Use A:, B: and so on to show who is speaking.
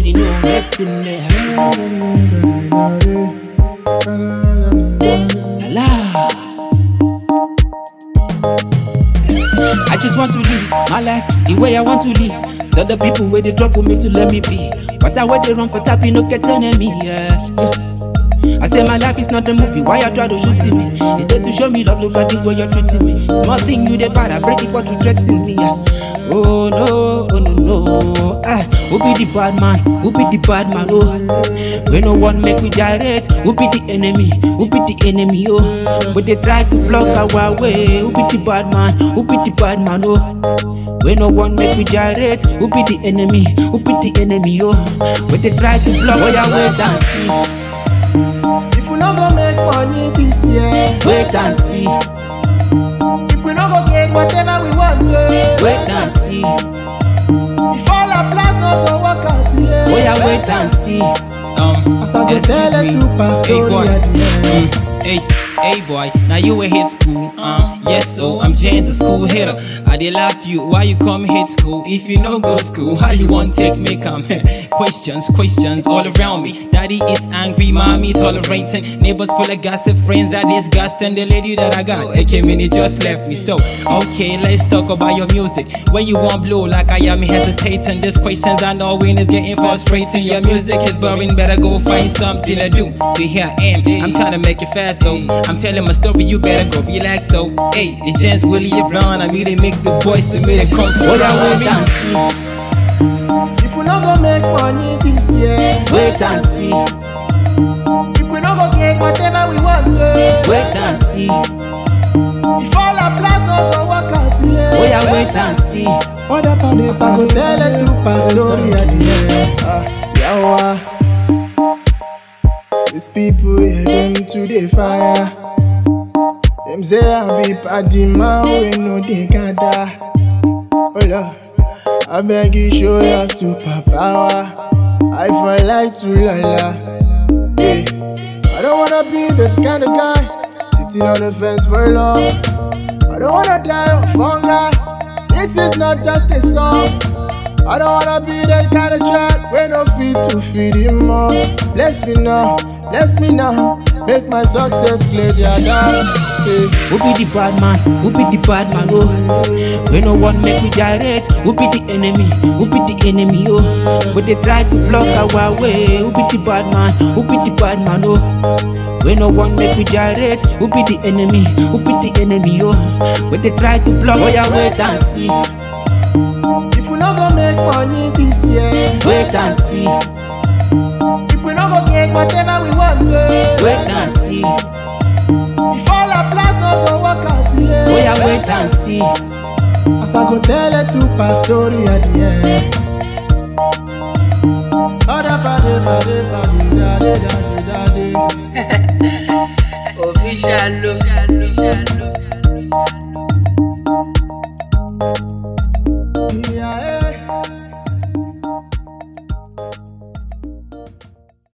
A: already know what's in there. I just want to live my life the way I want to live. Tell the people where they trouble me to let me be. But I wait they run for tapping, no get enemy. I say my life is not a movie. Why you try to shoot me? Instead to show me love, look at the way you're treating me. Small thing you the bad, I break it but you threaten me. Oh no, oh no, no. Who be the bad man? Who be the bad man? Oh, when no one make we gyrate. Who be the enemy? Who be the enemy? Oh, but they try to block our way. Who be the bad man? Who be the bad man? Oh, when no one make we gyrate. Who be the enemy? Who be the enemy? Oh, but they try to block. Oh yeah, wait and see.
B: If we no go make money this year,
A: wait and see.
B: If we no go get whatever we want,
A: wait and see.
B: If all our plans no go work out here,
A: oh yeah, wait and see.
B: As I go tell a super story at the end.
C: Hey boy, now you a hit school, yes so I'm James the school hitter. I did laugh you, why you come hit school? If you no go school, how you want take me come? Questions all around me. Daddy is angry, mommy tolerating. Neighbors full of gossip, friends that disgusting. The lady that I got, they came in, it just left me. So, okay, let's talk about your music. When you want blow like I am hesitating. These questions I know when it's getting frustrating. Your music is boring, better go find something to do. So here I am, I'm trying to make it fast though. I'm telling my story, you better go relax. So, hey, it's just Willie Brown. I mean, they make the boys to make it come. So,
A: oh yeah, wait and see.
B: If we no go make money this year,
A: wait and see.
B: If we no go get whatever we want,
A: wait and see.
B: If all our plans no go work out here,
A: oh yeah, wait and see.
B: Other parties I go tell a super story at the end. These people hear them to the fire. Them say I be party man when no they gather. Oh Lord, I beg you show your superpower. I feel like to lala. Hey, I don't wanna be that kind of guy sitting on the fence for long. I don't wanna die of hunger. This is not just a song. I don't wanna be that kind of child when no feed to feed him more. Bless me now, make my success clear their down.
A: Who be the bad man? Who be the bad man? Oh, when no one make we gyrate. Who be the enemy? Who be the enemy? Oh, but they try to block our way. Who be the bad man? Who be the bad man? Oh, when no one make we gyrate. Who be the enemy? Who be the enemy? Oh, but they try to block. Oh yeah, wait and see.
B: If we no go make money this year,
A: wait and see.
B: If we no go get whatever we want,
A: wait and see.
B: If all our plans no go work out here,
A: oh yeah, wait and see.
B: As I go tell a super story at the end.
A: Official